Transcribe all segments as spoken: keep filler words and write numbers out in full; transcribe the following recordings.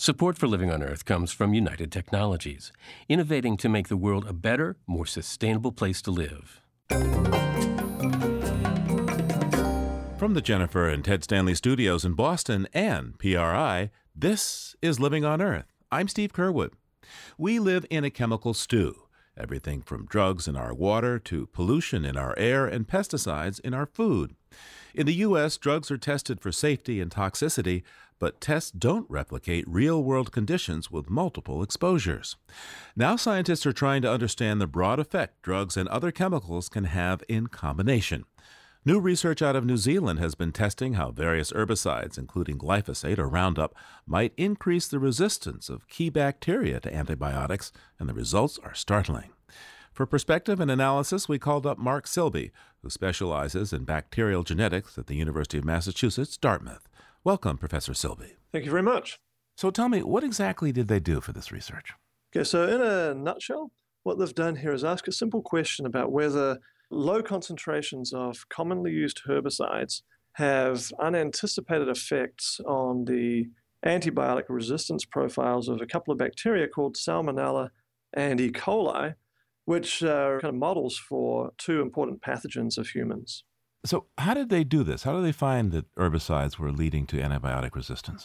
Support for Living on Earth comes from United Technologies, innovating to make the world a better, more sustainable place to live. From the Jennifer and Ted Stanley studios in Boston and P R I, this is Living on Earth. I'm Steve Curwood. We live in a chemical stew. Everything from drugs in our water to pollution in our air and pesticides in our food. In the U S, drugs are tested for safety and toxicity, but tests don't replicate real-world conditions with multiple exposures. Now scientists are trying to understand the broad effect drugs and other chemicals can have in combination. New research out of New Zealand has been testing how various herbicides, including glyphosate or Roundup, might increase the resistance of key bacteria to antibiotics, and the results are startling. For perspective and analysis, we called up Mark Silby, who specializes in bacterial genetics at the University of Massachusetts, Dartmouth. Welcome, Professor Silby. Thank you very much. So tell me, what exactly did they do for this research? Okay, so in a nutshell, what they've done here is ask a simple question about whether low concentrations of commonly used herbicides have unanticipated effects on the antibiotic resistance profiles of a couple of bacteria called Salmonella and E. coli, which are kind of models for two important pathogens of humans. So how did they do this? How did they find that herbicides were leading to antibiotic resistance?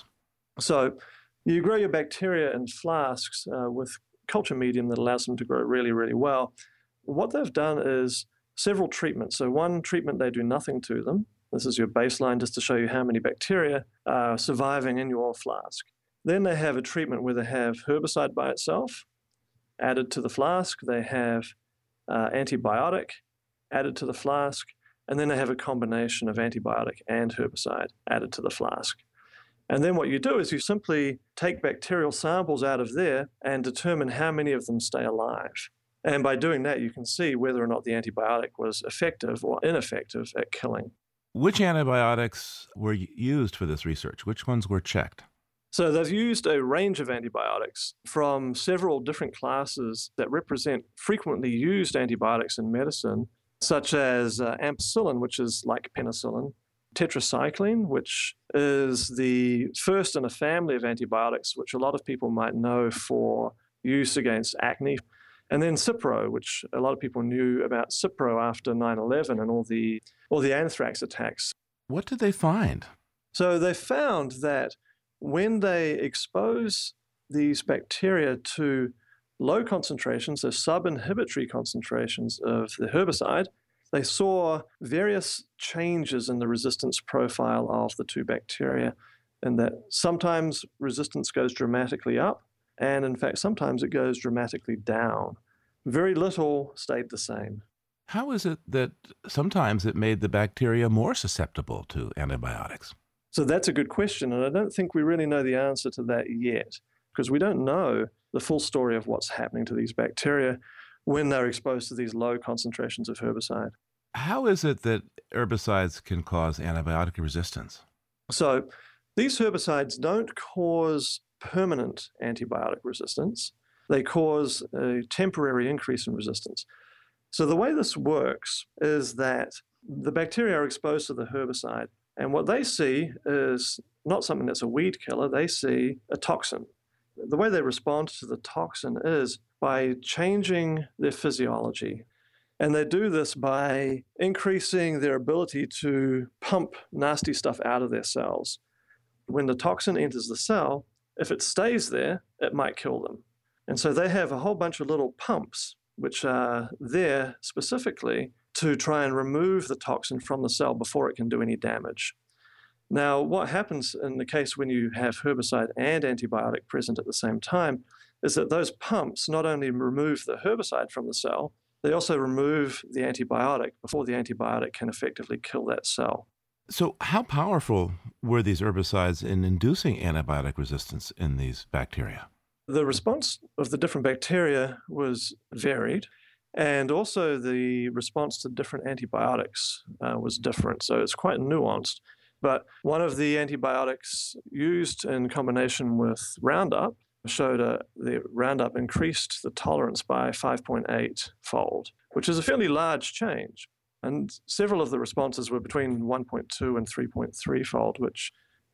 So you grow your bacteria in flasks uh, with culture medium that allows them to grow really, really well. What they've done is several treatments. So one treatment, they do nothing to them. This is your baseline just to show you how many bacteria are surviving in your flask. Then they have a treatment where they have herbicide by itself added to the flask. They have uh, antibiotic added to the flask. And then they have a combination of antibiotic and herbicide added to the flask. And then what you do is you simply take bacterial samples out of there and determine how many of them stay alive. And by doing that, you can see whether or not the antibiotic was effective or ineffective at killing. Which antibiotics were used for this research? Which ones were checked? So they've used a range of antibiotics from several different classes that represent frequently used antibiotics in medicine, such as uh, ampicillin, which is like penicillin, tetracycline, which is the first in a family of antibiotics, which a lot of people might know for use against acne, and then Cipro, which a lot of people knew about Cipro after nine eleven and all the all the anthrax attacks. What did they find? So they found that when they expose these bacteria to low concentrations, so sub-inhibitory concentrations of the herbicide, they saw various changes in the resistance profile of the two bacteria, and that sometimes resistance goes dramatically up, and in fact, sometimes it goes dramatically down. Very little stayed the same. How is it that sometimes it made the bacteria more susceptible to antibiotics? So that's a good question, and I don't think we really know the answer to that yet, because we don't know the full story of what's happening to these bacteria when they're exposed to these low concentrations of herbicide. How is it that herbicides can cause antibiotic resistance? So these herbicides don't cause permanent antibiotic resistance. They cause a temporary increase in resistance. So the way this works is that the bacteria are exposed to the herbicide, and what they see is not something that's a weed killer, they see a toxin. The way they respond to the toxin is by changing their physiology. And they do this by increasing their ability to pump nasty stuff out of their cells. When the toxin enters the cell, if it stays there, it might kill them. And so they have a whole bunch of little pumps which are there specifically to try and remove the toxin from the cell before it can do any damage. Now, what happens in the case when you have herbicide and antibiotic present at the same time is that those pumps not only remove the herbicide from the cell, they also remove the antibiotic before the antibiotic can effectively kill that cell. So how powerful were these herbicides in inducing antibiotic resistance in these bacteria? The response of the different bacteria was varied, and also the response to different antibiotics uh, was different, so it's quite nuanced. But one of the antibiotics used in combination with Roundup showed a, the Roundup increased the tolerance by five point eight fold, which is a fairly large change. And several of the responses were between one point two and three point three fold, which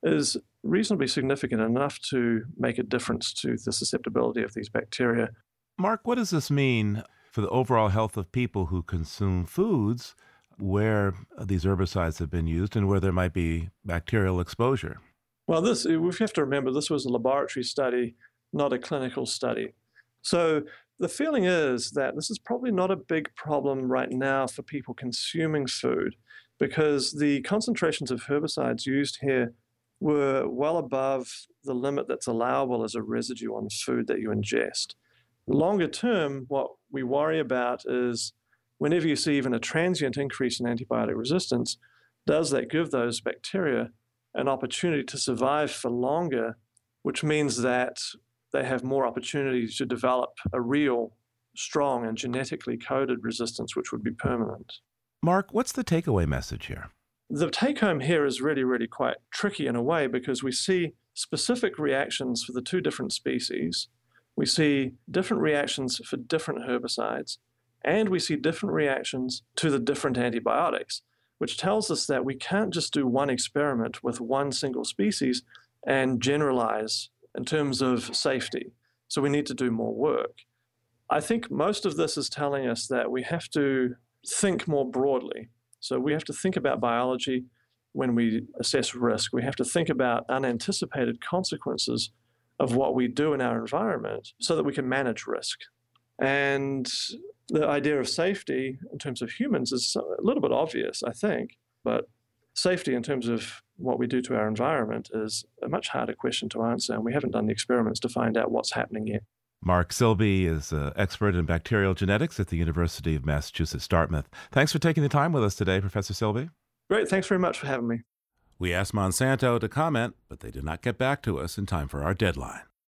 is reasonably significant enough to make a difference to the susceptibility of these bacteria. Mark, what does this mean for the overall health of people who consume foods where these herbicides have been used and where there might be bacterial exposure? Well, this we have to remember this was a laboratory study, not a clinical study. So the feeling is that this is probably not a big problem right now for people consuming food, because the concentrations of herbicides used here were well above the limit that's allowable as a residue on food that you ingest. Longer term, what we worry about is whenever you see even a transient increase in antibiotic resistance, does that give those bacteria an opportunity to survive for longer, which means that they have more opportunity to develop a real, strong, and genetically coded resistance, which would be permanent. Mark, what's the takeaway message here? The take-home here is really, really quite tricky in a way, because we see specific reactions for the two different species. We see different reactions for different herbicides, and we see different reactions to the different antibiotics, which tells us that we can't just do one experiment with one single species and generalize in terms of safety. So we need to do more work. I think most of this is telling us that we have to think more broadly. So we have to think about biology when we assess risk. We have to think about unanticipated consequences of what we do in our environment so that we can manage risk. And the idea of safety in terms of humans is a little bit obvious, I think, but safety in terms of what we do to our environment is a much harder question to answer, and we haven't done the experiments to find out what's happening yet. Mark Silby is an expert in bacterial genetics at the University of Massachusetts, Dartmouth. Thanks for taking the time with us today, Professor Silby. Great. Thanks very much for having me. We asked Monsanto to comment, but they did not get back to us in time for our deadline.